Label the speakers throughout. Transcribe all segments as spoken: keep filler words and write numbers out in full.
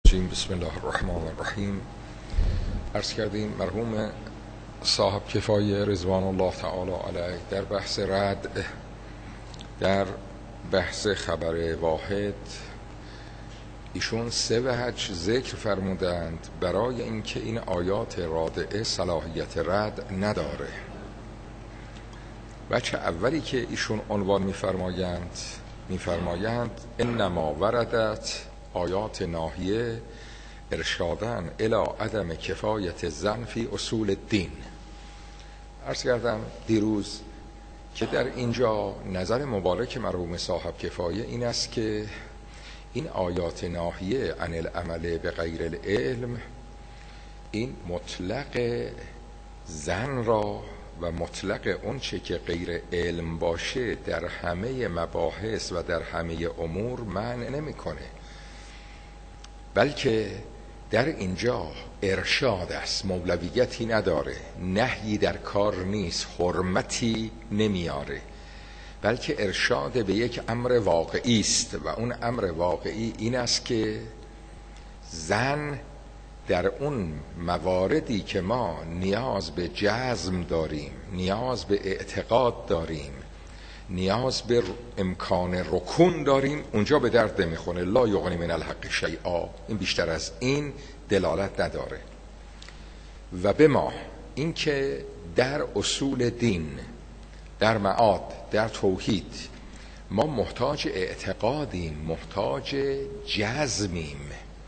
Speaker 1: بسم الله الرحمن الرحیم. عرض کردیم مرحوم صاحب کفایه رضوان الله تعالی علیه در بحث رد، در بحث خبر واحد، ایشون سه وجه ذکر فرمودند برای اینکه این آیات رادعه صلاحیت رد نداره. وجه اولی که ایشون عنوان می‌فرمایند می‌فرمایند انما وردت آیات ناهیه ارشادن الی عدم کفایت زن فی اصول الدین. عرض کردم دیروز که در اینجا نظر مبارک مرحوم صاحب کفایه این است که این آیات ناهیه عن العمل به غیر العلم این مطلق زن را و مطلق اون چه که غیر علم باشه در همه مباحث و در همه امور منع نمیکنه، بلکه در اینجا ارشاد است، مولویتی نداره، نهی در کار نیست، حرمتی نمیاره، بلکه ارشاد به یک امر واقعی است و اون امر واقعی این است که زن در اون مواردی که ما نیاز به جزم داریم، نیاز به اعتقاد داریم، نیاز به امکان رکون داریم، اونجا به درد نمیخونه. لا یغنی من الحق شیئا، این بیشتر از این دلالت نداره. و به ما این که در اصول دین، در معاد، در توحید ما محتاج اعتقادیم، محتاج جزمیم،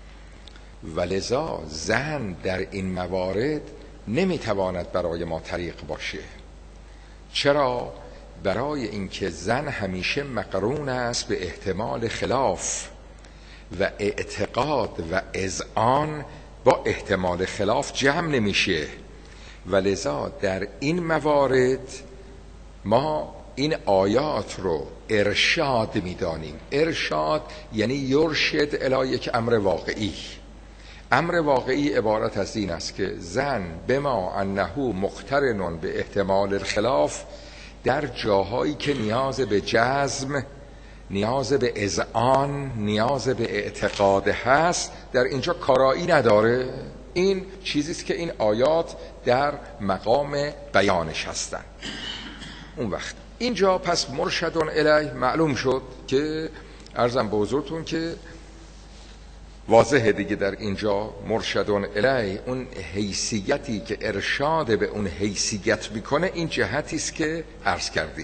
Speaker 1: ولذا زن در این موارد نمیتواند برای ما طریق باشه. چرا؟ برای اینکه زن همیشه مقرون است به احتمال خلاف و اعتقاد و اذعان با احتمال خلاف جمع نمیشه، ولذا در این موارد ما این آیات رو ارشاد میدانیم. ارشاد یعنی یرشد الی یک امر واقعی. امر واقعی عبارت از این است که زن بما انه مقترن به احتمال الخلاف در جاهایی که نیاز به جزم، نیاز به اذعان، نیاز به اعتقاد هست، در اینجا کارایی نداره. این چیزیست که این آیات در مقام بیانش هستن. اون وقت اینجا پس مرشدون الیه معلوم شد که عرضم به حضورتون که واضحه دیگه در اینجا مرشدون الیه اون حیثیتی که ارشاد به اون حیثیت میکنه این جهتی است که عرض کردیم.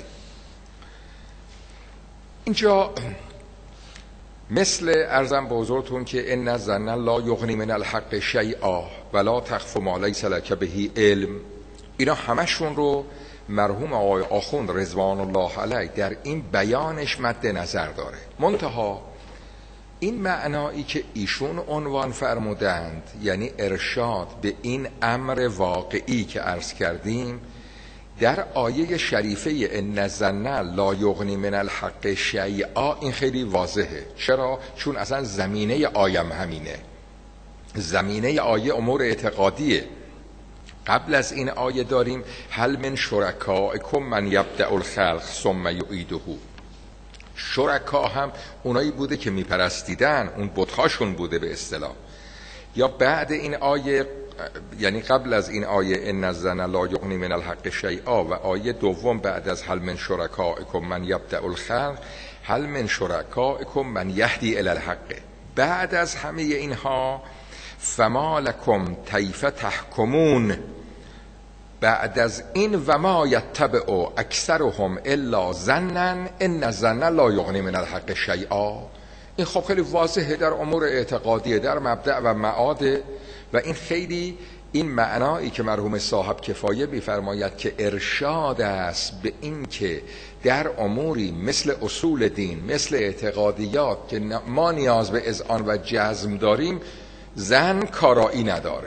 Speaker 1: اینجا مثل عرضم به حضورتون که ان الظن لا یغنی من الحق شیئا ولا تخف ما لیس لک به علم، اینا همشون رو مرحوم آقای آخوند رضوان الله علیه در این بیانش مد نظر داره. منتها این معنایی که ایشون عنوان فرمودند، یعنی ارشاد به این امر واقعی که عرض کردیم، در آیه شریفه ان الظن لا یغنی من الحق شیئا این خیلی واضحه. چرا؟ چون اصلا زمینه آیم همینه. زمینه آیه امور اعتقادیه. قبل از این آیه داریم هل من شرکائکم من یبدأ الخلق ثم یعیده. شرکا هم اونایی بوده که میپرستیدن، اون بت‌هاشون بوده به اصطلاح. یا بعد این آیه، یعنی قبل از این آیه ان الظن لا یغنی من الحق شیئا و آیه دوم بعد از هل من شرکائکم من یبدأ الخلق هل من شرکائکم من یهدی الی الحق. بعد از همه اینها فما لکم کیف تحکمون، بعد از این و ما یتبع اکثرهم الا ظنا ان الظن لا یغنی من الحق شیئا. این خب خیلی واضحه در امور اعتقادیه، در مبدأ و معاده. و این خیلی این معنایی که مرحوم صاحب کفایه می‌فرماید که ارشاد است به این که در اموری مثل اصول دین، مثل اعتقادیات که ما نیاز به اذعان و جزم داریم، زن کارایی نداره.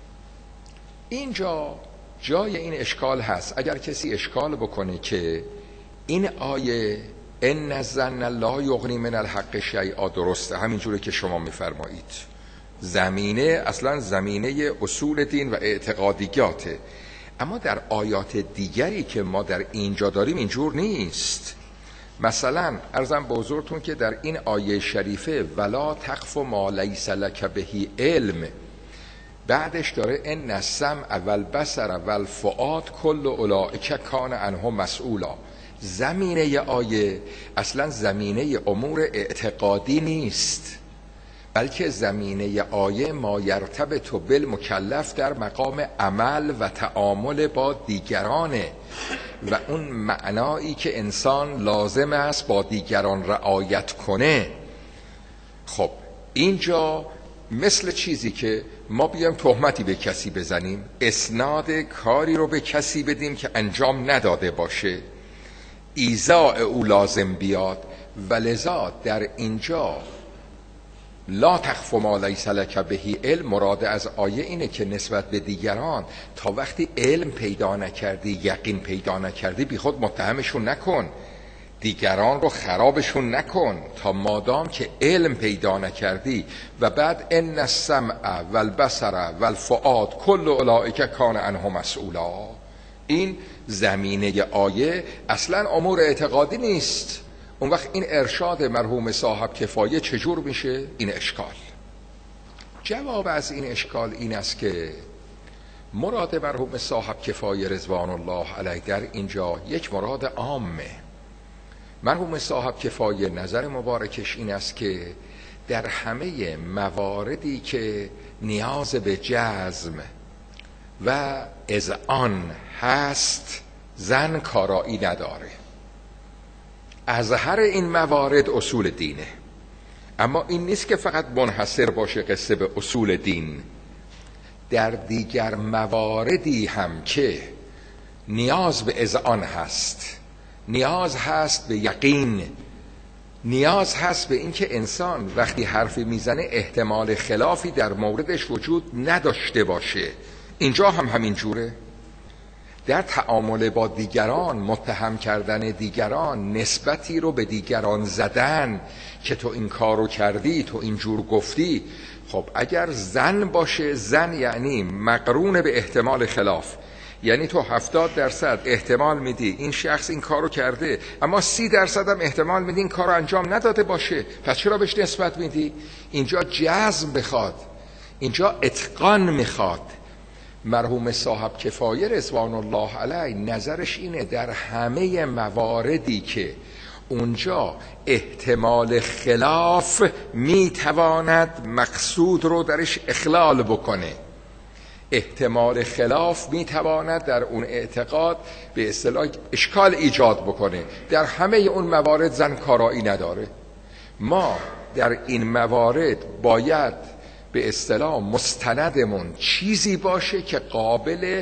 Speaker 1: اینجا جای این اشکال هست. اگر کسی اشکال بکنه که این آیه ان الظن لا یغنی من الحق شیئا درسته، همینجوری که شما میفرمایید، زمینه اصلا زمینه اصول دین و مثلا عرضم به حضورتون که در این آیه شریفه ولا تخف ما لیس لک به علم، بعدش داره ان السمع والبصر والفؤاد کل اولئک کان عنه مسئولا. زمینه آیه اصلا زمینه امور اعتقادی نیست، بلکه زمینه آیه ما یرتبط بالمکلف در مقام عمل و تعامل با دیگرانه و اون معنایی که انسان لازم است با دیگران رعایت کنه. خب اینجا مثل چیزی که ما بیایم تهمتی به کسی بزنیم، اسناد کاری رو به کسی بدیم که انجام نداده باشه، ایذاء او لازم بیاد، ولذا در اینجا لا تخف ما لیس لک به علم مراد از آیه اینه که نسبت به دیگران تا وقتی علم پیدا نکردی، یقین پیدا نکردی، بی خود متهمشون نکن، دیگران رو خرابشون نکن تا مادام که علم پیدا نکردی. و بعد ان السمع والبصر والفؤاد کل اولئک کان عنه مسئولا. این زمینه آیه اصلا امور اعتقادی نیست. اون وقت این ارشاد مرحوم صاحب کفایه چجور میشه؟ این اشکال. جواب از این اشکال این است که مراد مرحوم صاحب کفایه رضوان الله علیه در اینجا یک مراد عامه. مرحوم صاحب کفایه نظر مبارکش این است که در همه مواردی که نیاز به جزم و اذعان هست زن کارایی نداره. از هر این موارد اصول دینه، اما این نیست که فقط منحصر باشه قصه به اصول دین. در دیگر مواردی هم که نیاز به اذعان هست، نیاز هست به یقین، نیاز هست به اینکه انسان وقتی حرفی میزنه احتمال خلافی در موردش وجود نداشته باشه. اینجا هم همین جوره. در تعامل با دیگران، متهم کردن دیگران، نسبتی رو به دیگران زدن که تو این کارو کردی، تو اینجور گفتی. خب اگر زن باشه، زن یعنی مقرون به احتمال خلاف، یعنی تو هفتاد درصد احتمال میدی این شخص این کارو کرده، اما سی درصد هم احتمال میدی این کارو انجام نداده باشه، پس چرا بهش نسبت میدی؟ اینجا جزم بخواد، اینجا اتقان میخواد. مرحوم صاحب کفایه رضوان الله علیه نظرش اینه در همه مواردی که اونجا احتمال خلاف میتواند مقصود رو درش اخلال بکنه، احتمال خلاف میتواند در اون اعتقاد به اصطلاح اشکال ایجاد بکنه، در همه اون موارد زن کارایی نداره. ما در این موارد باید به اصطلاح مستندمون چیزی باشه که قابل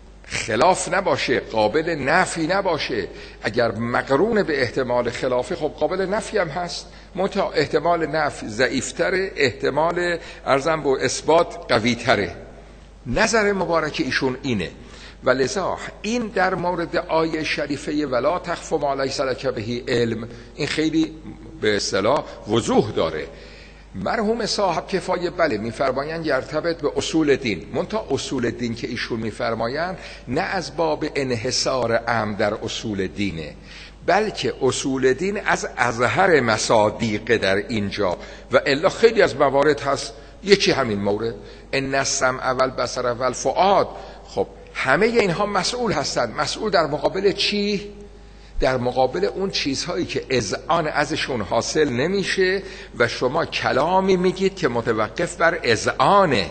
Speaker 1: خلاف نباشه، قابل نفی نباشه. اگر مقرون به احتمال خلافه خب قابل نفی هم هست، منتها احتمال نفی ضعیفتره، احتمال ارزم با اثبات قوی تره. نظر مبارک ایشون اینه. ولذا این در مورد آیه شریفه ولا تخف ما لیس لک به علم این خیلی به اصطلاح وضوح داره. مرحوم صاحب کفایه بله میفرمایند یرتبط به اصول دین، منتها اصول دین که ایشون میفرمایند نه از باب انحصار عام در اصول دینه، بلکه اصول دین از اظهر مصادیق در اینجا. و الا خیلی از موارد هست، یکی همین مورد ان السمع والبصر والفؤاد، خب همه اینها مسئول هستند. مسئول در مقابل چی؟ در مقابل اون چیزهایی که اذعان ازشون حاصل نمیشه و شما کلامی میگید که متوقف بر اذعانه،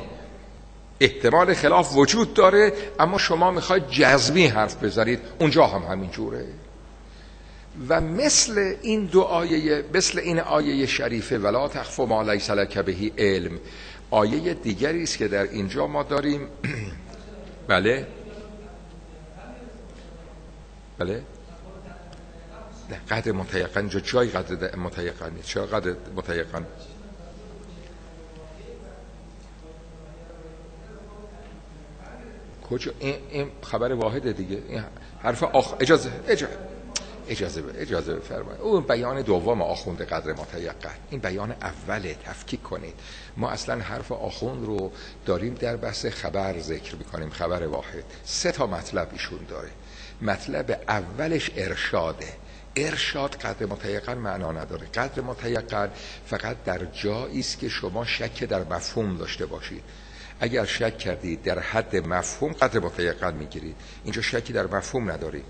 Speaker 1: احتمال خلاف وجود داره اما شما میخواید جزمی حرف بزنید، اونجا هم همین جوره. و مثل این دو آیه، مثل این آیه شریفه ولا تخف ما لیس لک به علم، آیه دیگری است که در اینجا ما داریم. بله بله قدر متیقن، جا جای قدر متیقن نیست. چرا قدر متیقن؟ کجا؟ این, این خبر واحده دیگه. این حرف آخ... اجازه اجازه اجازه اجازه بفرمایید. اون بیان دوم آخوند قدر متیقن، این بیان اوله، تفکیک کنید. ما اصلا حرف آخوند رو داریم در بحث خبر ذکر میکنیم، خبر واحد. سه تا مطلب ایشون داره. مطلب اولش ارشاده ارشاد قدر متیقن معنا نداره. قدر متیقن فقط در جایی است که شما شک در مفهوم داشته باشید. اگر شک کردید در حد مفهوم قدر متیقن میگیرید، اینجا شکی در مفهوم ندارید.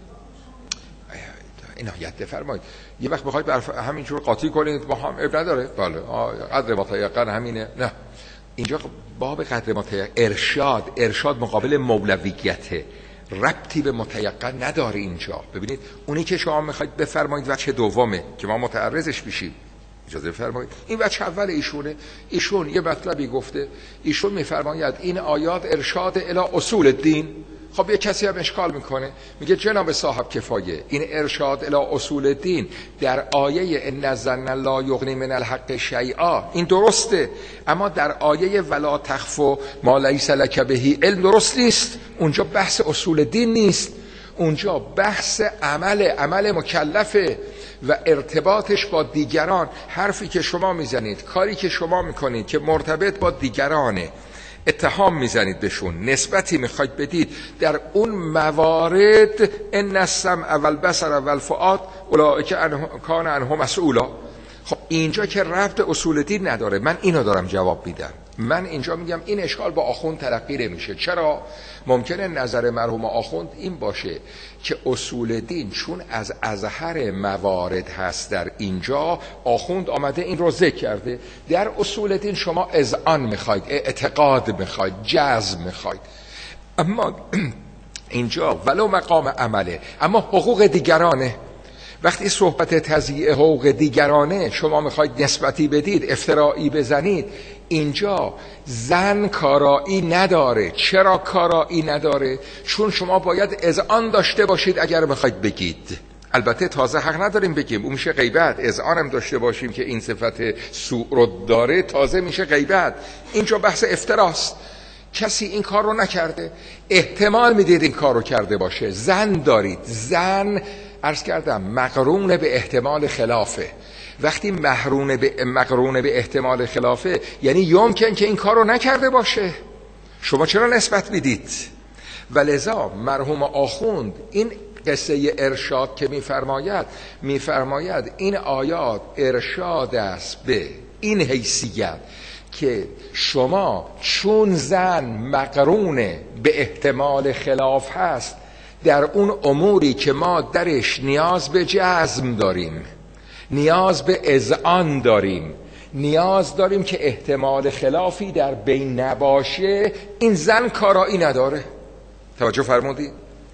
Speaker 1: عنایت بفرمایید. یه وقت بخواید همینجور قاطی کنید با هم اب نداره، بله قدر متیقن همینه، نه. اینجا باب قدر متیقن ارشاد، ارشاد مقابل مولویته، ربطی به متیقن نداره اینجا. ببینید اونی که شما میخواید بفرمایید وجه دومه که ما متعرضش بشیم. اجازه بفرمایید. این وجه اول ایشونه. ایشون یه مطلبی گفته، ایشون میفرماید این آیات ارشاد الی اصول الدین. خب یه کسی هم اشکال میکنه، میگه جناب صاحب کفایه، این ارشاد الی اصول الدین در آیه ان الظن لا یغنی من الحق شیئا این درسته، اما در آیه ولا تخف ما لیس لک به علم درست نیست. اونجا بحث اصول الدین نیست، اونجا بحث عمل عمل مکلفه و ارتباطش با دیگران. حرفی که شما میزنید، کاری که شما میکنید که مرتبط با دیگرانه، اتهام میزنید بهشون، نسبتی میخواید بدید، در اون موارد ان السمع والبصر والفؤاد اولئک کان عنه مسئولا. خب اینجا که ربط اصول دین نداره. من اینو دارم جواب میدم. من اینجا میگم این اشکال با آخوند تلقی نمیشه. چرا؟ ممکنه نظر مرحوم آخوند این باشه که اصول دین چون از ازهر موارد هست در اینجا، آخوند آمده این رو ذکر کرده. در اصول دین شما اذعان میخواید، اعتقاد میخواید، جزم میخواید، اما اینجا ولو مقام عمله، اما حقوق دیگرانه. وقتی صحبت تضییع حقوق دیگرانه شما میخواید نسبتی بدید، افترائی بزنید، اینجا زن کارایی نداره. چرا کارایی نداره؟ چون شما باید اذعان داشته باشید اگر میخواید بگید. البته تازه حق نداریم بگیم، اون میشه غیبت. اذعان هم داشته باشیم که این صفت سوء رو داره، تازه میشه غیبت. اینجا بحث افتراست. کسی این کار رو نکرده، احتمال میدید این کار رو کرده باشه. زن دارید، زن عرض کردم مقرون به احتمال خلافه. وقتی مقرون به مقرون به احتمال خلافه یعنی یمکن که این کار رو نکرده باشه. شما چرا نسبت میدید؟ ولذا مرحوم آخوند این قصه ارشاد که میفرماید، میفرماید این آیات ارشاد است به این حیثیت که شما چون زن مقرون به احتمال خلاف هست، در اون اموری که ما درش نیاز به جزم داریم، نیاز به اذعان داریم، نیاز داریم که احتمال خلافی در بین نباشه، این زن کارایی نداره. توجه فرمودید؟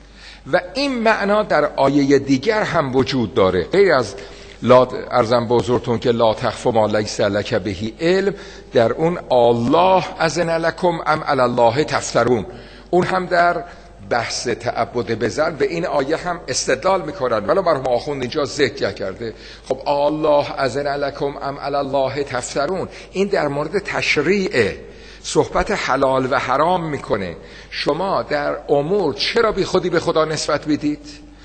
Speaker 1: و این معنا در آیه دیگر هم وجود داره، غیر از لا ارزم بزرگتون که لا تخف ما لیس لک به علم، در اون الله اذن لکم ام علی الله تفترون، اون هم در بحث تعبد بزن به این آیه هم استدلال میکنن، ولی مرحوم آخوند اینجا ذکر کرده. خب الله اذن لکم ام علی الله تفترون، این در مورد تشریع صحبت حلال و حرام میکنه. شما در امور چرا بی خودی به خدا نسبت بدید؟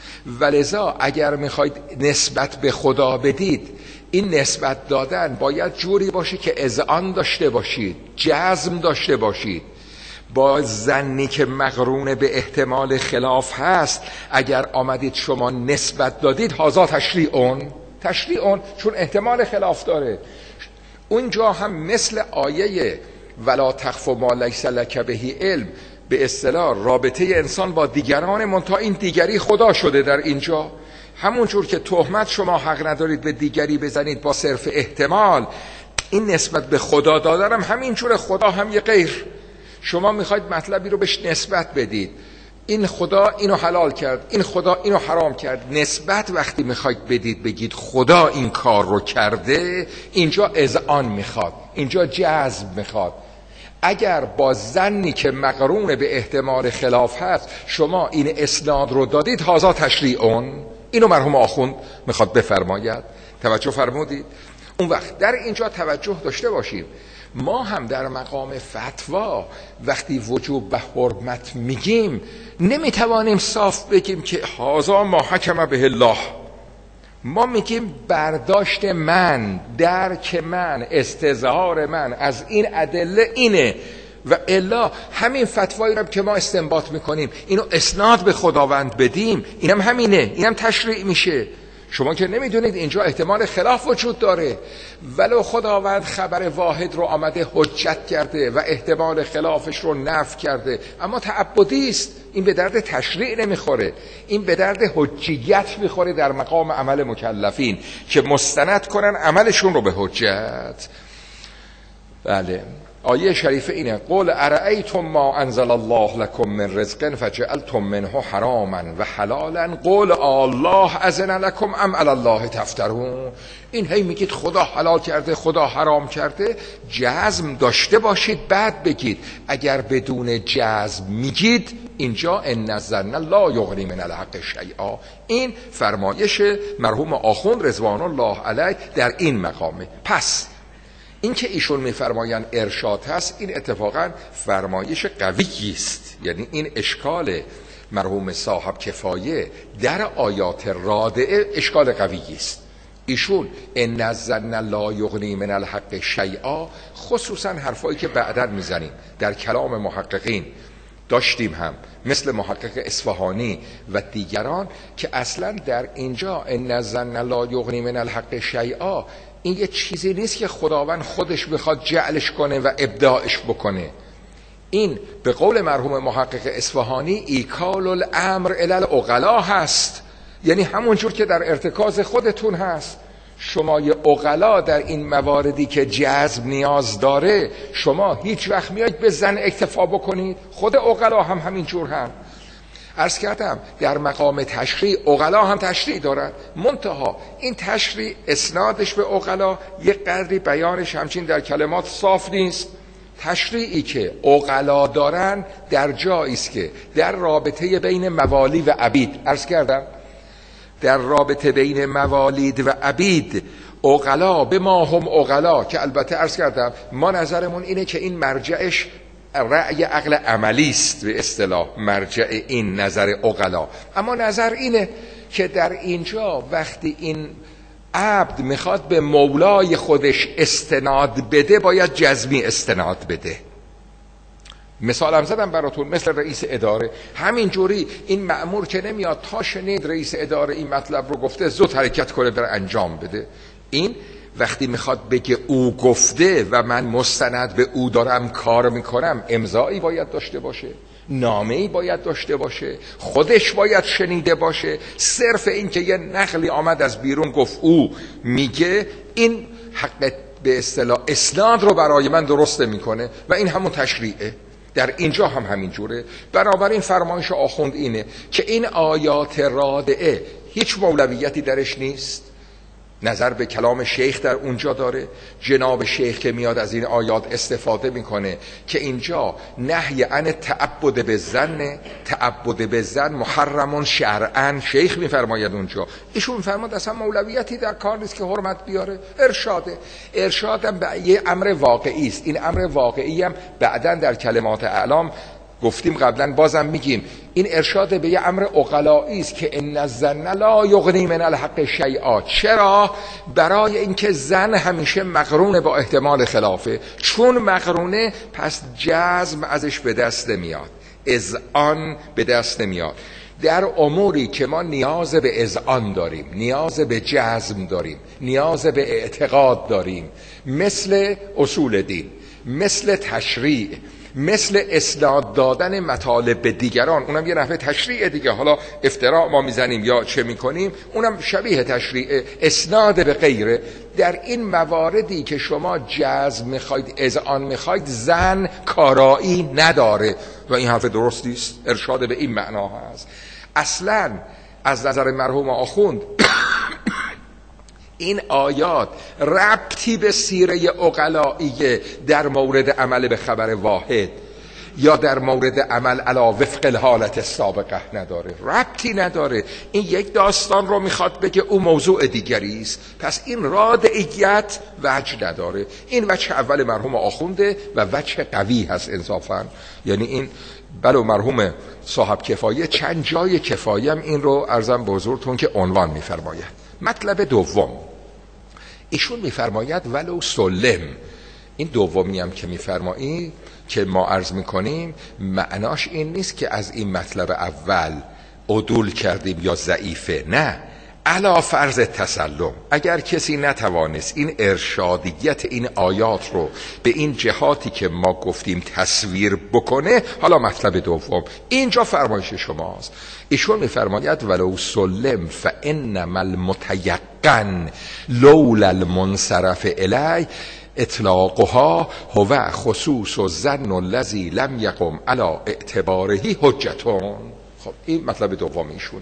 Speaker 1: ولذا اگر میخواید نسبت به خدا بدید، این نسبت دادن باید جوری باشه که اذعان داشته باشید، جزم داشته باشید. با ظنی که مقرون به احتمال خلاف هست اگر آمدید شما نسبت دادید، هازا تشریعون تشریعون چون احتمال خلاف داره. اونجا هم مثل آیه ولا تخف ما لیس لک به علم، به اصطلاح رابطه انسان با دیگران، منتها این دیگری خدا شده در اینجا. همونجور که تهمت شما حق ندارید به دیگری بزنید با صرف احتمال، این نسبت به خدا دادنم همینجور، خدا هم یه غیر. شما میخواید مطلبی رو بهش نسبت بدید، این خدا اینو حلال کرد، این خدا اینو حرام کرد. نسبت وقتی میخواید بدید بگید خدا این کار رو کرده، اینجا اذعان میخواد، اینجا جزم میخواد. اگر با ظنی که مقرون به احتمال خلاف هست شما این اسناد رو دادید، هازا تشریعون، اینو مرحوم آخوند میخواد بفرماید. توجه فرمودید؟ اون وقت در اینجا توجه داشته باشیم، ما هم در مقام فتوا وقتی وجوب و حرمت میگیم، نمیتوانیم صاف بگیم که هازا ما حکم به الله. ما میگیم برداشت من، درک من، استظهار من از این ادله اینه، و الا همین فتوایی رو که ما استنباط میکنیم اینو اسناد به خداوند بدیم، اینم همینه، اینم تشریع میشه. شما که نمیدونید اینجا احتمال خلاف وجود داره، ولو خداوند خبر واحد رو آمده حجت کرده و احتمال خلافش رو نفی کرده، اما تعبدی است، این به درد تشریع نمیخوره، این به درد حجیت میخوره در مقام عمل مکلفین که مستند کنن عملشون رو به حجت. بله، آیه شریفه اینه: قل ارأیتم ما انزل الله لكم من رزق فجعلتم منه حراما و حلالا قل الله اذن لكم ام علی الله تفترون. این هی میگید خدا حلال کرده خدا حرام کرده، جزم داشته باشید بعد بگید. اگر بدون جزم میگید اینجا ان الظن لا یغنی من الحق شیئا. این فرمایش مرحوم آخوند رضوان الله علیه در این مقامه. پس این که ایشون میفرمایند ارشاد هست، این اتفاقا فرمایش قویی است. یعنی این اشکال مرحوم صاحب کفایه در آیات رادعه اشکال قویی است. ایشون ان الظن لا یغنی من الحق شیئا، خصوصا حرفایی که بعداً میزنیم در کلام محققین داشتیم هم، مثل محقق اصفهانی و دیگران، که اصلا در اینجا ان الظن لا یغنی من الحق شیئا این یه چیزی نیست که خداوند خودش بخواد جعلش کنه و ابداعش بکنه. این به قول مرحوم محقق اصفهانی ایکال الامر الی العقلا هست. یعنی همون جور که در ارتکاز خودتون هست، شما یه عقلا در این مواردی که جذب نیاز داره، شما هیچ وقت میاید به زن اکتفا بکنید؟ خود عقلا هم همین جور هم. عرض کردم در مقام تشریع عقلا هم تشریع دارن، منتها این تشریع اسنادش به عقلا یک قدری بیانش همچین در کلمات صاف نیست. تشریعی که عقلا دارن در جایی است که در رابطه بین موالی و عبید، عرض کردم در رابطه بین موالید و عبید عقلا به ما هم عقلا، که البته عرض کردم ما نظرمون اینه که این مرجعش رأی عقل عملی است، به اصطلاح مرجع این نظر عقلا. اما نظر اینه که در اینجا وقتی این عبد میخواد به مولای خودش استناد بده، باید جزمی استناد بده. مثالم زدم براتون، مثل رئیس اداره. همینجوری این مأمور که نمیاد تا شنید رئیس اداره این مطلب رو گفته زود حرکت کنه بره انجام بده. این وقتی میخواد بگه او گفته و من مستند به او دارم کار میکنم، امضایی باید داشته باشه، نامه‌ای باید داشته باشه، خودش باید شنیده باشه. صرف این که یه نقلی آمد از بیرون گفت او میگه، این حق به اصطلاح اسناد رو برای من درست میکنه و این همون تشریعه. در اینجا هم همین جوره. بنابراین فرمایش آخوند اینه که این آیات رادعه هیچ مولویتی درش نیست، نظر به کلام شیخ در اونجا داره. جناب شیخ که میاد از این آیات استفاده میکنه که اینجا نهی عن تعبد به زن، تعبد به زن محرمون شرعن، شیخ میفرماید اونجا. ایشون میفرماید اصلا مولویتی در کار نیست که حرمت بیاره، ارشاده. ارشادم به یه امر واقعی است. این امر واقعی هم بعداً در کلمات اعلام گفتیم، قبلا بازم میگیم، این ارشاد به یه امر عقلایی است که ان الظن لا یغنی من الحق شیئا. چرا؟ برای اینکه زن همیشه مقرونه با احتمال خلافه. چون مقرونه پس جزم ازش به دست نمیاد، اذعان به دست نمیاد. در اموری که ما نیاز به اذعان داریم، نیاز به جزم داریم، نیاز به اعتقاد داریم، مثل اصول دین، مثل تشریع، مثل اسناد دادن مطالب به دیگران، اونم یه نحوه تشریع دیگه. حالا افتراع ما میزنیم یا چه میکنیم، اونم شبیه تشریع، اسناد به غیره. در این مواردی که شما جزم میخواید، اذعان میخواید، زن کارایی نداره و این حرف درستی است. ارشاد به این معنا هست. اصلا از نظر مرحوم آخوند این آیات ربطی به سیره عقلائیه در مورد عمل به خبر واحد یا در مورد عمل علی وفق الحالت السابقه نداره، ربطی نداره. این یک داستان رو میخواد بگه، او موضوع دیگری است. پس این رادعیت وجه نداره. این وجه اول مرحوم آخونده و وجه قوی هست انصافا. یعنی این بلو مرحوم صاحب کفایه چند جای کفایه هم این رو عرضم به حضورتون که عنوان میفرماید. مطلب دوم، ایشون میفرماید ولو سلم. این دومی هم که میفرمایی که ما عرض میکنیم، معناش این نیست که از این مطلب اول عدول کردیم یا ضعیفه، نه. علا فرض تسلم، اگر کسی نتوانست این ارشادیت این آیات رو به این جهاتی که ما گفتیم تصویر بکنه، حالا مطلب دوم اینجا فرمایش شماست. ایشون میفرماید ولو سلم فانما المتیقن لولا المنصرف الی اطلاقها هو خصوص الظن الذی لم یقم علی اعتباره حجتون. خب این مطلب دوم ایشون.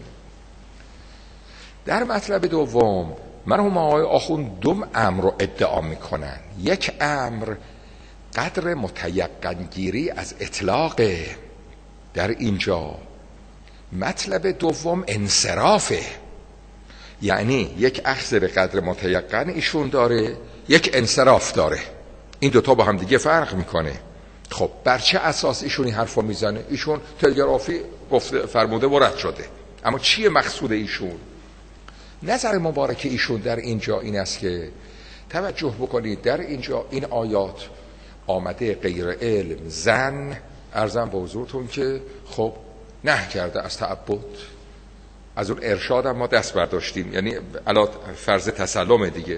Speaker 1: در مطلب دوم مرحوم آقای آخوند دو امر رو ادعا میکنن. یک امر قدر متیقن گیری از اطلاقه در اینجا، مطلب دوم انصرافه، یعنی یک اخذ به قدر متیقن ایشون داره، یک انصراف داره. این دوتا با هم دیگه فرق میکنه. خب بر چه اساس ایشون این حرف رو میزنه؟ ایشون تلگرافی گفته فرموده و رد شده، اما چیه مقصود ایشون؟ نظر مبارک ایشون در اینجا این است که توجه بکنید در اینجا این آیات آمده غیر علم زن، عرضم به حضورتون که خب نه کرده از تعبد، از اون ارشاد هم ما دست برداشتیم، یعنی علا فرض تسلم دیگه.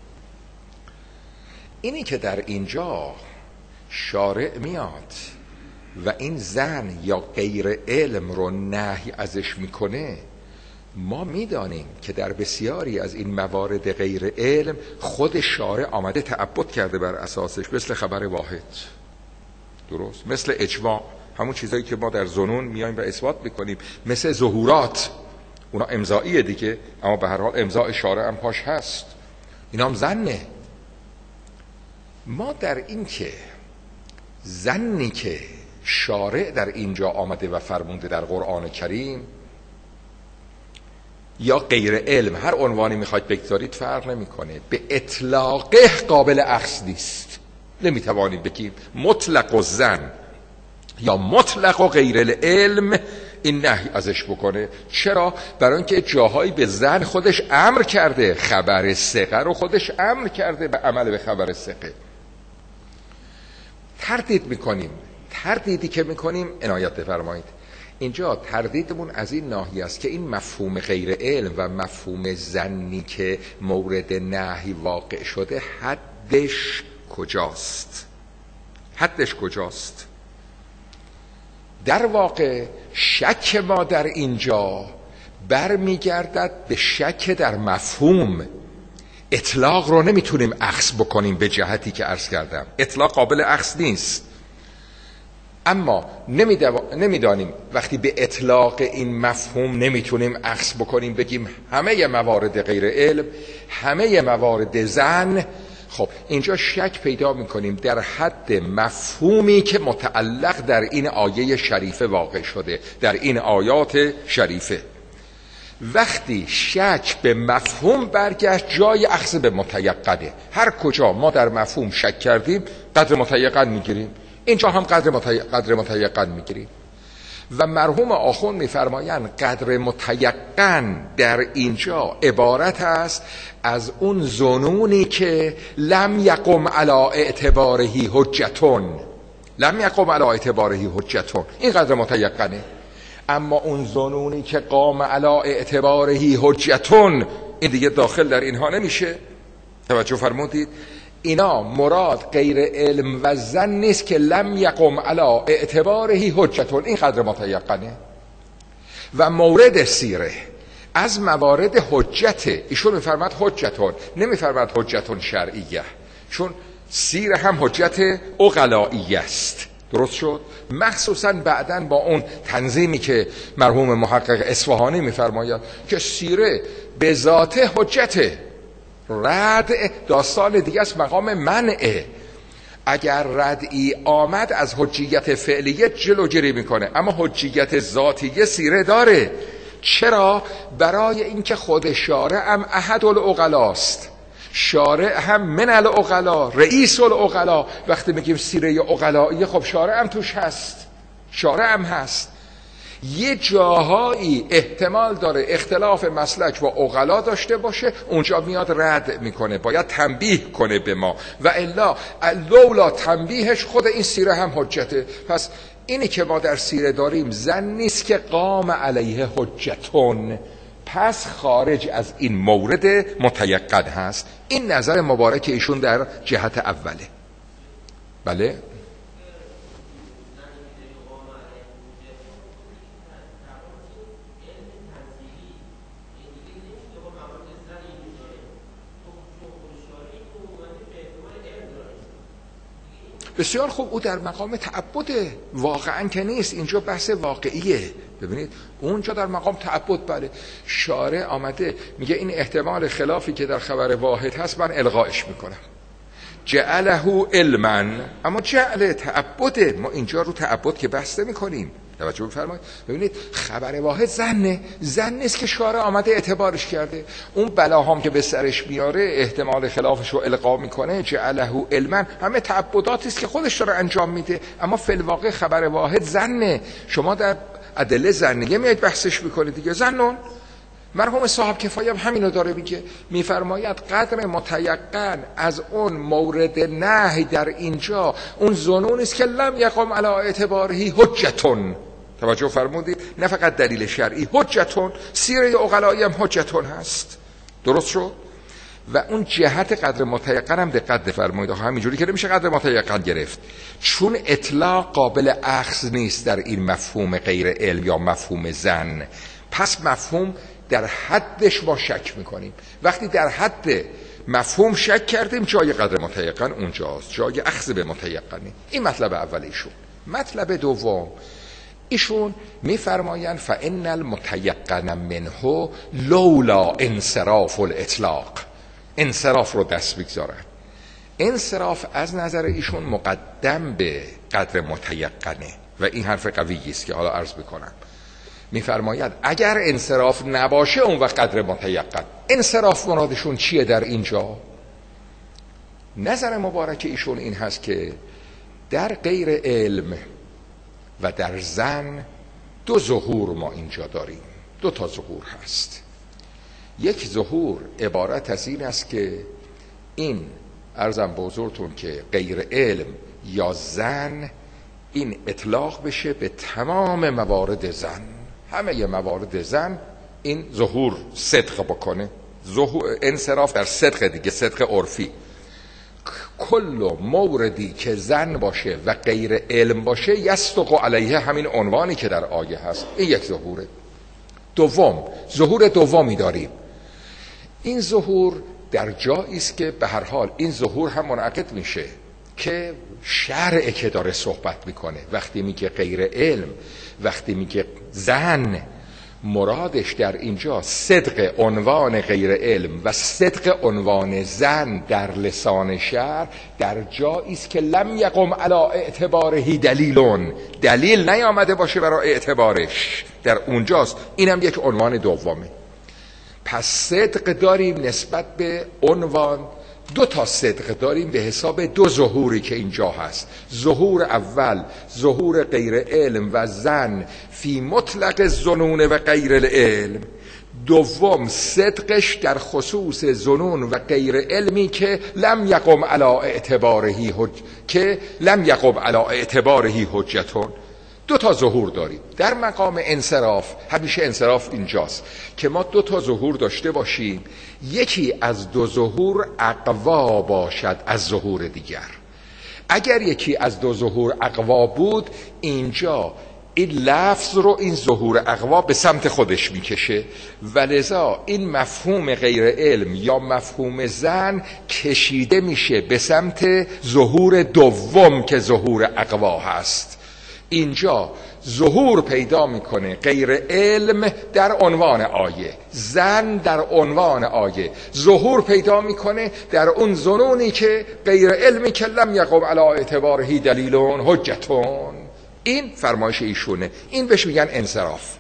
Speaker 1: اینی که در اینجا شارع میاد و این زن یا غیر علم رو نهی ازش میکنه، ما میدانیم که در بسیاری از این موارد غیر علم خود شارع آمده تعبد کرده بر اساسش، مثل خبر واحد، درست، مثل اجماع، همون چیزایی که ما در ظنون میایم و اثبات میکنیم، مثل ظهورات، اونا امضاییه دیگه، اما به هر حال امضای شارع هم پاش هست، اینا هم ظنه. ما در این که ظنی که شارع در اینجا آمده و فرمونده در قرآن کریم یا غیر علم، هر عنوانی میخواید بگذارید فرق نمیکنه، به اطلاقه قابل اخذ نیست. نمیتوانید بگیم مطلق و زن یا مطلق و غیر العلم این نهی ازش بکنه. چرا؟ برای اینکه جاهایی به زن خودش امر کرده، خبر ثقه رو خودش امر کرده به عمل به خبر ثقه. تردید میکنیم، تردیدی که میکنیم عنایت بفرمایید، اینجا تردیدمون از این ناحیه است که این مفهوم غیر علم و مفهوم زنی که مورد نهی واقع شده حدش کجاست؟ حدش کجاست؟ در واقع شک ما در اینجا برمیگردد به شک در مفهوم. اطلاق رو نمیتونیم اخذ بکنیم به جهتی که عرض کردم، اطلاق قابل اخذ نیست. اما نمیدانیم وقتی به اطلاق این مفهوم نمیتونیم اخذ بکنیم بگیم همه موارد غیر علم، همه موارد زن، خب اینجا شک پیدا میکنیم در حد مفهومی که متعلق در این آیه شریفه واقع شده، در این آیات شریفه. وقتی شک به مفهوم برگشت جای اخذ به متیقنه. هر کجا ما در مفهوم شک کردیم قدر متیقن میگیریم، اینجا هم قدر متیقن, قدر متیقن میگیریم. و مرحوم آخوند میفرمایند قدر متیقن در اینجا عبارت است از اون ظنونی که لم یقم علی اعتباره حجتون، لم یقم علی اعتباره حجتون، این قدر متیقنه. اما اون ظنونی که قام علی اعتباره حجتون، این دیگه داخل در اینها نمیشه. توجه فرمودید؟ اینا مراد غیر علم و زن نیست که لم یقم علی اعتباره حجتون، این قدر متیقنه. و مورد سیره از موارد حجته، ایشون میفرماد حجتون، نمیفرماد حجتون شرعیه، چون سیره هم حجت عقلایی است. درست شد؟ مخصوصا بعداً با اون تنظیمی که مرحوم محقق اصفهانی میفرماید که سیره به ذات حجته، رد داستان دیگه است، مقام منعه. اگر ردی آمد از حجیت فعلیه جلوگیری میکنه، اما حجیت ذاتیه سیره داره. چرا؟ برای اینکه خود شارع هم احد العقلاست، شارع هم من العقلا، رئیس العقلا. وقتی میگیم سیره عقلایی، خب شارع هم توش هست، شارع هم هست. یه جاهایی احتمال داره اختلاف مسلک و عقلا داشته باشه، اونجا میاد رد میکنه، باید تنبیه کنه به ما، و الا لولا تنبیهش خود این سیره هم حجته. پس اینی که ما در سیره داریم زن نیست که قام علیه حجتون، پس خارج از این مورد متیقن هست. این نظر مبارک ایشون در جهت اوله. بله بسیار خوب. او در مقام تعبده، واقعا که نیست، اینجا بحث واقعیه. ببینید اونجا در مقام تعبد بله. شارع آمده میگه این احتمال خلافی که در خبر واحد هست من الغایش میکنم، جعله علما. اما جعل تعبده، ما اینجا رو تعبد که بحث میکنیم. توجه بفرمایید. ببینید خبر واحد زنه، زن نیست که شارع آمده اعتبارش کرده. اون بلاهام که به سرش میاره احتمال خلافش رو القا میکنه، جعله علما، همه تعبداتی است که خودش داره انجام میده. اما فی الواقع خبر واحد زنه. شما در ادله زنیه میاد بحثش میکنید دیگه. زنون مرحوم صاحب کفایه هم همینو داره میگه، میفرماید قدر متیقن از اون مورد نهی در اینجا اون ظنون است که لم یقم علی اعتباره حجتون. توجه فرمودید؟ نه فقط دلیل شرعی، حجتون. سیره عقلایی هم حجتون هست. درست شد؟ و اون جهت قدر متیقن هم دقت فرمایید. همینجوری که نمیشه قدر متیقن گرفت، چون اطلاق قابل اخذ نیست در این مفهوم غیر علم یا مفهوم زن. پس مفهوم در حدش ما شک میکنیم. وقتی در حد مفهوم شک کردیم جای قدر متیقن اونجاست، جای اخذ به متیقنی. این مطلب اول ایشون. مطلب دوم ایشون میفرمایند فان المتیقن منه لولا انصراف الاطلاق. انصراف رو دست بگذارن. انصراف از نظر ایشون مقدم به قدر متیقنه و این حرف قویی است که حالا عرض بکنم. میفرماید اگر انصراف نباشه اون وقت قدر متیقن. انصراف مرادشون چیه در اینجا؟ نظر مبارک ایشون این هست که در غیر علم و در زن دو ظهور ما اینجا داریم. دو تا ظهور هست. یک ظهور عبارت از این است که این عرضم به حضورتون که غیر علم یا زن این اطلاق بشه به تمام موارد زن، همه موارد زن این ظهور صدق بکنه. ظهور انصراف در صدق دیگه، صدق عرفی. کل موردی که زن باشه و غیر علم باشه یصدق علیه، همین عنوانی که در آیه هست. این یک ظهوره. دوم، ظهور دومی داریم. این ظهور در جایی است که به هر حال این ظهور هم منعقد میشه که شرع که داره صحبت میکنه. وقتی میگه غیر علم، وقتی میگه زن، مرادش در اینجا صدق عنوان غیر علم و صدق عنوان زن در لسان شرع در جایی است که لم یقم علی اعتباره دلیلون، دلیل نیامده باشه برای اعتبارش، در اونجاست. اینم یک عنوان دومه. پس صدق داریم نسبت به عنوان. دو تا صدق داریم به حساب دو ظهوری که اینجا هست. ظهور اول ظهور غیر علم و زن فی مطلق ظنون و غیر العلم. دوم صدقش در خصوص ظنون و غیر علمی که لم یقم علی اعتباره حج که لم یقم علی اعتباره حجتون. دو تا ظهور داریم. در مقام انصراف همیشه انصراف اینجاست که ما دو تا ظهور داشته باشیم، یکی از دو ظهور اقوا باشد از ظهور دیگر. اگر یکی از دو ظهور اقوا بود، اینجا این لفظ رو این ظهور اقوا به سمت خودش میکشه و لذا این مفهوم غیر علم یا مفهوم زن کشیده میشه به سمت ظهور دوم که ظهور اقوا هست. اینجا ظهور پیدا میکنه غیر علم در عنوان آیه، زن در عنوان آیه ظهور پیدا میکنه در اون ظنونی که غیر علمی که لم یقم علی اعتباره دلیلون حجتون. این فرمایش ایشونه. این بهش میگن انصراف.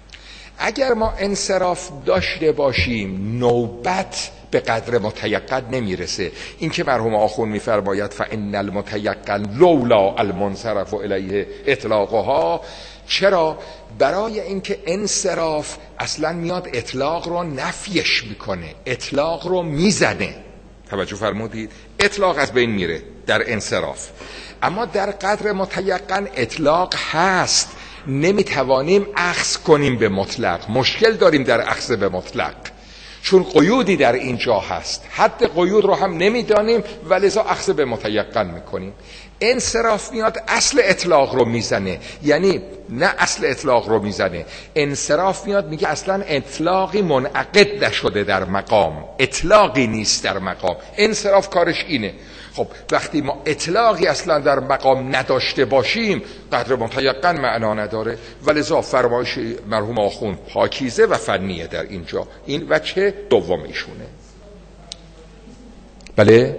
Speaker 1: اگر ما انصراف داشته باشیم نوبت به قدر متیقن نمیرسه. این که مرحوم آخوند میفرماید فان المتیقن لولا المنصرف الیه اطلاقها. چرا؟ برای اینکه انصراف اصلا میاد اطلاق رو نفیش میکنه، اطلاق رو میزنه. توجه فرمودید؟ اطلاق از بین میره در انصراف. اما در قدر متیقن اطلاق هست، نمیتوانیم اخذ کنیم به مطلق. مشکل داریم در اخذ به مطلق، چون قیودی در اینجا هست. حد قیود رو هم نمیدانیم و لذا اخذ به متیقن میکنیم. انصراف میاد اصل اطلاق رو میزنه، یعنی نه اصل اطلاق رو میزنه، انصراف میاد میگه اصلا اطلاقی منعقد نشده در مقام، اطلاقی نیست در مقام. انصراف کارش اینه. خب وقتی ما اطلاقی اصلا در مقام نداشته باشیم قدر متیقن معنا نداره و لذا فرمایش مرحوم آخوند پاکیزه و فنیه در اینجا. این وجه دوم ایشونه. بله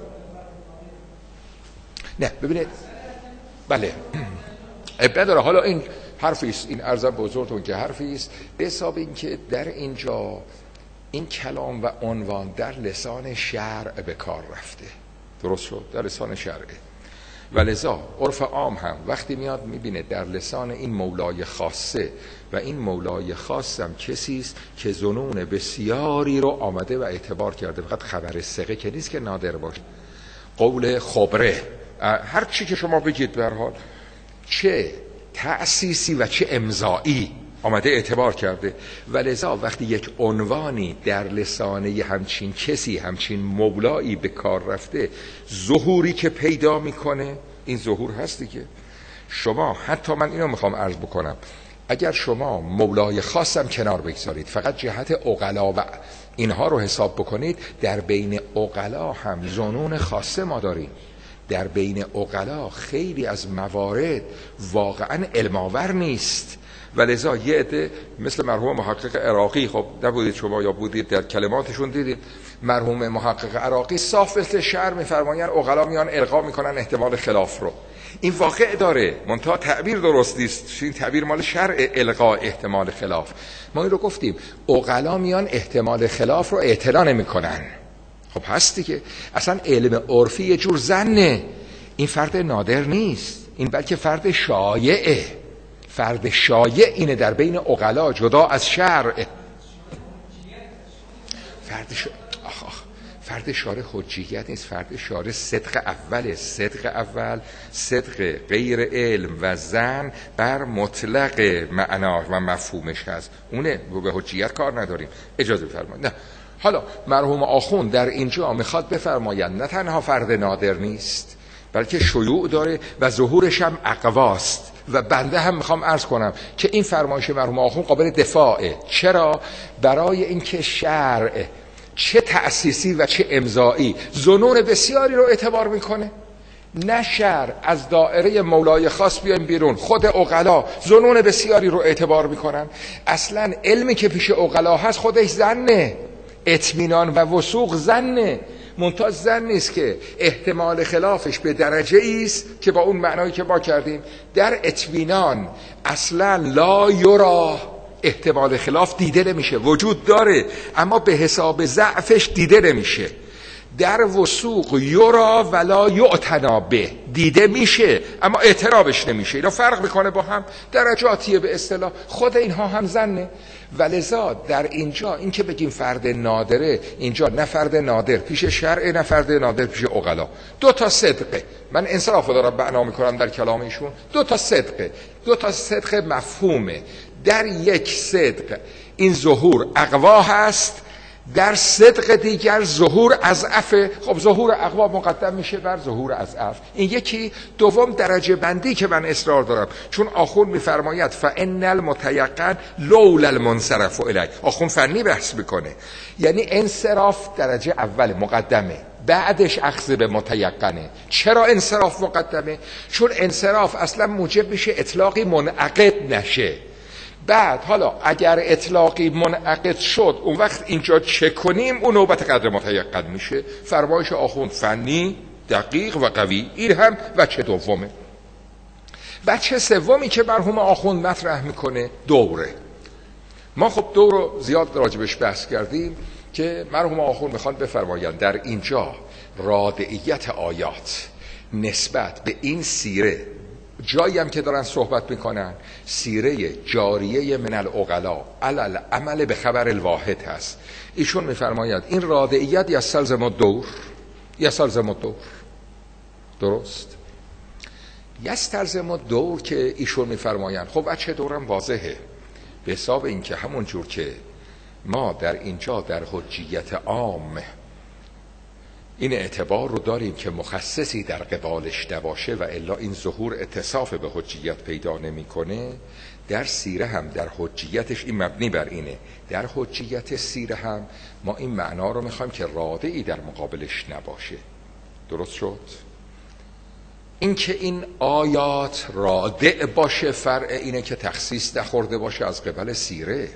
Speaker 1: نه ببینید، بله اب نداره. حالا این حرفی است، این عرضم بزرگتون که حرفی است به حساب این که در اینجا این کلام و عنوان در لسان شرع به کار رفته. درست شد؟ در لسان شرعه و لذا عرف عام هم وقتی میاد میبینه در لسان این مولای خاصه و این مولای خاص هم کسی است که ظنون بسیاری رو آمده و اعتبار کرده. فقط خبر ثقه که نیست که نادر باشه، قول خبره، هر چی که شما بگید به هر حال چه تأسیسی و چه امضایی آمده اعتبار کرده و لذا وقتی یک عنوانی در لسان یه همچین کسی، همچین مولایی به کار رفته، ظهوری که پیدا میکنه، این ظهور هستی که شما، حتی من اینو میخوام عرض بکنم، اگر شما مولای خاصم کنار بگذارید فقط جهت عقلا و اینها رو حساب بکنید، در بین عقلا هم ظنون خاصه ما داریم. در بین عقلا خیلی از موارد واقعا علم‌آور نیست و لذا یه عده مثل مرحوم محقق عراقی، خب نبودید شما یا بودید در کلماتشون دیدید، مرحوم محقق عراقی صاف مثل شعر میفرمایند عقلا میان القا میکنن احتمال خلاف رو. این واقع داره، منتها تعبیر درست نیست، این تعبیر مال شرع القا احتمال خلاف. ما این رو گفتیم عقلا میان احتمال خلاف رو اعتنا نمیکنن. خب هستی که اصلا علم عرفی یه جور ظنه، این فرد نادر نیست، این بلکه فرد شایعه. فرد شایع اینه در بین عقلا جدا از شرع. فرد ش... آخ آخ. فرد شارع حجیت نیست، فرد شارع صدق اوله. صدق اول صدق غیر علم و ظن بر مطلق معنا و مفهومش هست، اونه به حجیت کار نداریم. اجازه بفرمایید. نه حالا مرحوم آخوند در اینجا میخواد بفرمایند نه تنها فرد نادر نیست بلکه شیوع داره و ظهورش هم اقواست و بنده هم میخوام عرض کنم که این فرمایش مرحوم آخوند قابل دفاعه. چرا؟ برای اینکه شرع چه تأسیسی و چه امضایی ظنون بسیاری رو اعتبار میکنه. نه شرع از دائره مولای خاص بیایم بیرون، خود عقلا ظنون بسیاری رو اعتبار میکنن. اصلا علمی که پیش عقلا هست خودش ظنه، اطمینان و وثوق ظنه، منتها ظن نیست که احتمال خلافش به درجه ایست که با اون معنایی که ما کردیم در اطمینان اصلا لا یرا، احتمال خلاف دیده نمیشه، وجود داره اما به حساب ضعفش دیده نمیشه. در وثوق یرا ولا یعتنا به، دیده میشه اما اعترابش نمیشه. اینا فرق میکنه با هم، درجاتیه به اصطلاح، خود اینها هم ظنه. ولذا در اینجا این که بگیم فرد نادره، اینجا نه فرد نادر پیش شرع نه فرد نادر پیش عقلا، دو تا صدقه. من انصراف دارم معنا میکنم در کلام ایشون، دو تا صدقه، دو تا صدق مفهومه. در یک صدق این ظهور اقوا هست، در صدق دیگر ظهور اضعف. خب ظهور اقوا مقدم میشه بر ظهور اضعف. این یکی. دوم درجه بندی که من اصرار دارم، چون آخوند میفرماید فان المتیقن لولا المنصرف الیه. آخوند فنی بحث میکنه، یعنی انصراف درجه اول مقدمه، بعدش اخذ به متیقنه. چرا انصراف مقدمه؟ چون انصراف اصلا موجب میشه اطلاقی منعقد نشه. بعد حالا اگر اطلاقی منعقد شد اون وقت اینجا چه کنیم؟ اون نوبت قدر متیقن میشه. فرمایش آخوند فنی، دقیق و قوی. این هم وجه دومه. وجه سومی که مرحوم آخوند مطرح میکنه دوره. ما خب دور رو زیاد راجبش بحث کردیم که مرحوم آخوند میخوان بفرمایند در اینجا رادعیت آیات نسبت به این سیره، جایی هم که دارن صحبت میکنن سیره جاریه من العقلا علل عمل به خبر الواحد هست. ایشون میفرماید این رادعیت یستلزم الدور، یستلزم الدور. درست؟ یستلزم دور که ایشون میفرمایند، خب بچه دورم واضحه، به حساب این که همون جور که ما در اینجا در حجیت عام این اعتبار رو داریم که مخصصی در قبالش نباشه و الا این ظهور اتصاف به حجیت پیدا نمیکنه، در سیره هم در حجیتش این مبنی بر اینه، در حجیت سیره هم ما این معنا رو میخوایم که رادعی در مقابلش نباشه. درست شد؟ این که این آیات رادع باشه فرع اینه که تخصیص نخورده باشه از قبل سیره.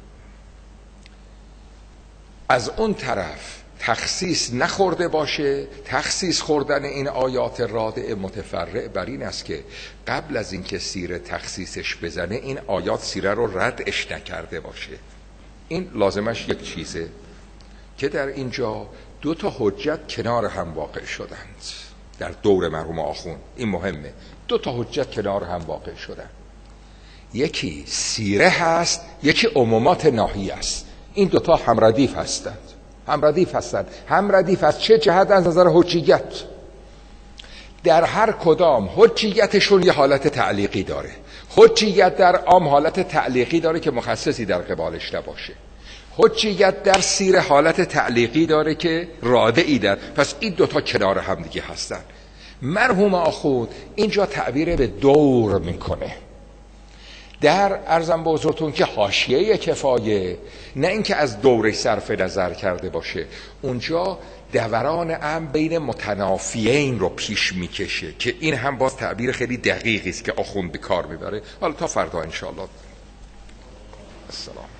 Speaker 1: از اون طرف تخصیص نخورده باشه، تخصیص خوردن این آیات رادع متفرع بر این است که قبل از اینکه سیره تخصیصش بزنه این آیات سیره رو ردش نکرده باشه. این لازمش یک چیزه که در اینجا دو تا حجت کنار هم واقع شدند در دور مرحوم آخوند. این مهمه، دو تا حجت کنار هم واقع شدند، یکی سیره هست، یکی عمومات ناحیه است. این دوتا هم ردیف هستند، هم ردیف هستند. هم ردیف از چه جهت؟ از نظر حجیت. در هر کدام حجیتشون یه حالت تعلیقی داره. حجیت در عام حالت تعلیقی داره که مخصصی در قبالش نباشه. حجیت در سیره حالت تعلیقی داره که رادعی در. پس این دوتا کنار هم دیگه هستن. مرحوم آخوند اینجا تعبیر به دور میکنه. در ارزم به حضورتون که حاشیه کفایه، نه اینکه از دوره صرف نظر کرده باشه، اونجا دوران ام بین متنافیین رو پیش میکشه که این هم باز تعبیر خیلی دقیقی است که آخوند به کار میبره. حالا تا فردا انشاءالله. السلام.